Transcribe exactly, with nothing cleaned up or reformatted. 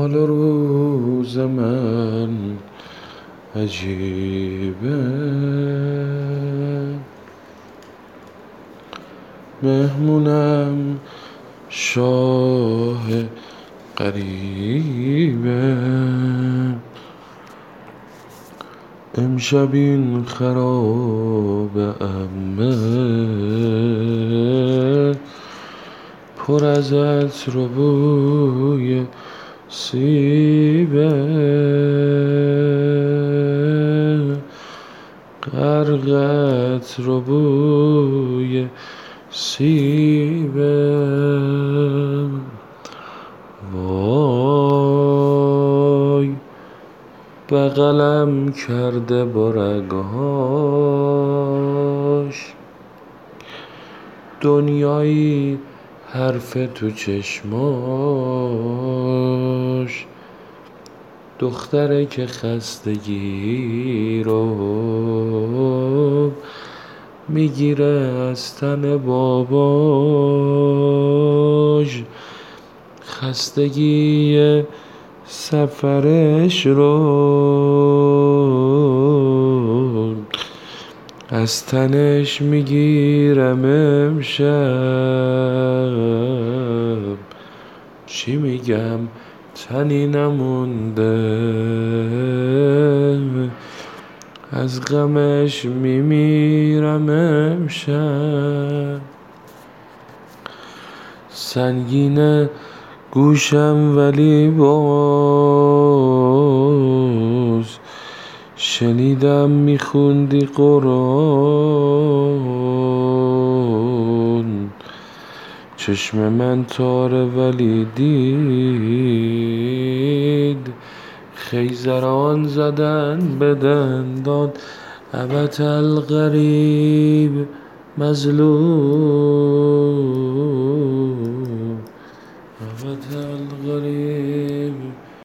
حال و روز من عجیبه، مهمونم شاه غریبه. امشب این خرابه عمه پر از عطر و بوی سیبه، غرق عطر و بوی سیبه. وای بغلم کرده با رگهاش، دنیایی حرف تو چشماش، دختره که خستگی رو میگیره از تن باباش، خستگی سفرش رو از تنش میگیرم امشب. چی میگم تنی نمونده، از غمش میمیرم امشب. سنگینه گوشم ولی باز شنیدم میخوندی قرآن. چشم من تاره ولی دید خیزران زدن به دندان. ابت الغریب مظلوم